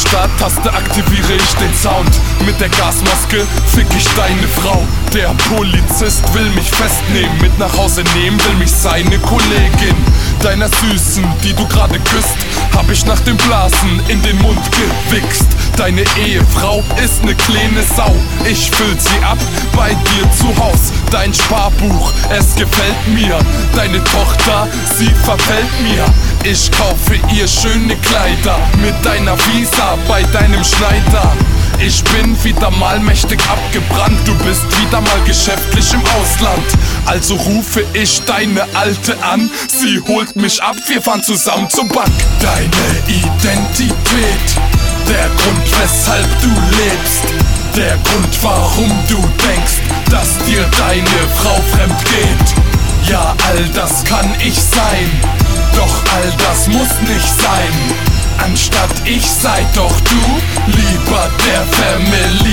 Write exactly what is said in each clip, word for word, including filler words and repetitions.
Starttaste aktiviere ich den Sound. Mit der Gasmaske fick ich deine Frau. Der Polizist will mich festnehmen, mit nach Hause nehmen will mich seine Kollegin. Deiner Süßen, die du gerade küsst, hab ich nach dem Blasen in den Mund gewichst. Deine Ehefrau ist ne kleine Sau, ich füll sie ab bei dir zu Haus. Dein Sparbuch, es gefällt mir, deine Tochter, sie verfällt mir. Ich kaufe ihr schöne Kleider mit deiner Visa bei deinem Schneider. Ich bin wieder mal mächtig abgebrannt, du bist wieder mal geschäftlich im Ausland. Also rufe ich deine Alte an, sie holt mich ab, wir fahren zusammen zur Bank. Deine Identität, der Grund, weshalb du lebst, der Grund, warum du denkst, dass dir deine Frau fremd geht. Ja, all das kann ich sein, doch all das muss nicht sein. Anstatt ich sei doch du lieber der Family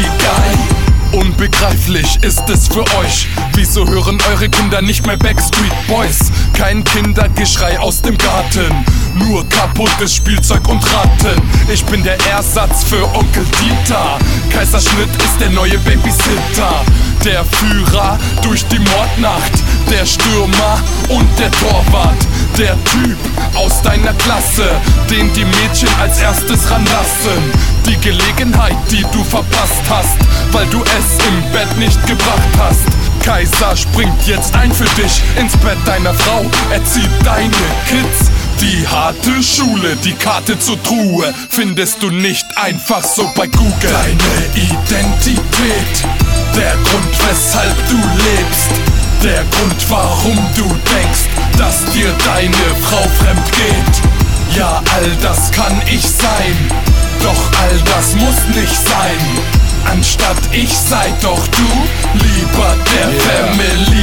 Guy. Unbegreiflich ist es für euch, wieso hören eure Kinder nicht mehr Backstreet Boys? Kein Kindergeschrei aus dem Garten, nur kaputtes Spielzeug und Ratten. Ich bin der Ersatz für Onkel Dieter, Kaiserschnitt ist der neue Babysitter. Der Führer durch die Mordnacht, der Stürmer und der Torwart. Der Typ aus deiner Klasse, den die Mädchen als erstes ranlassen. Die Gelegenheit, die du verpasst hast, weil du es im Bett nicht gebracht hast. Kaiser springt jetzt ein für dich ins Bett deiner Frau, erzieht deine Kids. Die harte Schule, die Karte zur Truhe, findest du nicht einfach so bei Google. Deine Identität, der Grund, weshalb du lebst, der Grund, warum du denkst, dass dir deine Frau fremd geht. Ja, all das kann ich sein, doch all das muss nicht sein. Anstatt ich sei doch du lieber der yeah. Family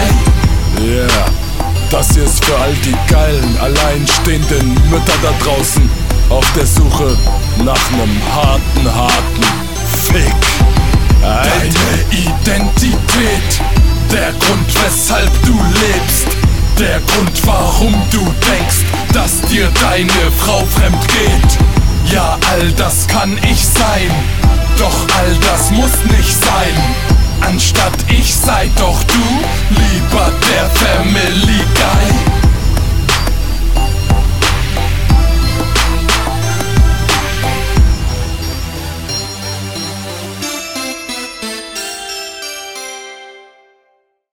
Guy. Yeah, das hier ist für all die geilen, alleinstehenden Mütter da draußen auf der Suche nach nem harten, harten Fick. Deine Identität, der Grund, weshalb du lebst, der Grund, warum du denkst, dass dir deine Frau fremd geht. Ja, all das kann ich sein, doch all das muss nicht sein. Anstatt ich sei doch du lieber der